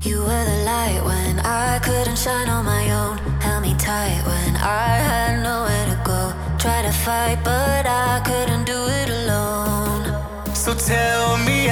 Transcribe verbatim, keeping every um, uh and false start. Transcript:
You were the light when I couldn't shine on my own. Held me tight when I had nowhere to go. Tried to fight, but I couldn't do it alone. So tell me